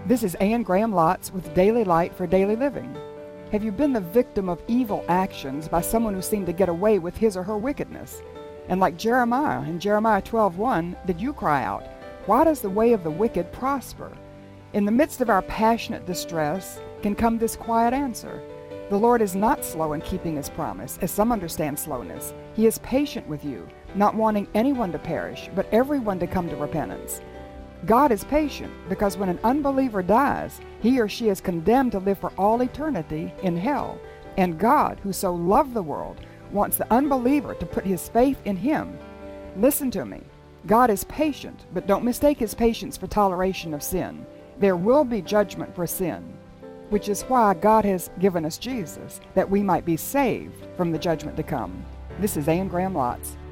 This is Anne Graham Lotz with Daily Light for Daily Living. Have you been the victim of evil actions by someone who seemed to get away with his or her wickedness? And like Jeremiah in Jeremiah 12:1, did you cry out, "Why does the way of the wicked prosper?" In the midst of our passionate distress can come this quiet answer. The Lord is not slow in keeping his promise, as some understand slowness. He is patient with you, not wanting anyone to perish, but everyone to come to repentance. God is patient because when an unbeliever dies, he or she is condemned to live for all eternity in hell. And God, who so loved the world, wants the unbeliever to put his faith in him. Listen to me. God is patient, but don't mistake his patience for toleration of sin. There will be judgment for sin, which is why God has given us Jesus, that we might be saved from the judgment to come. This is Anne Graham Lotz.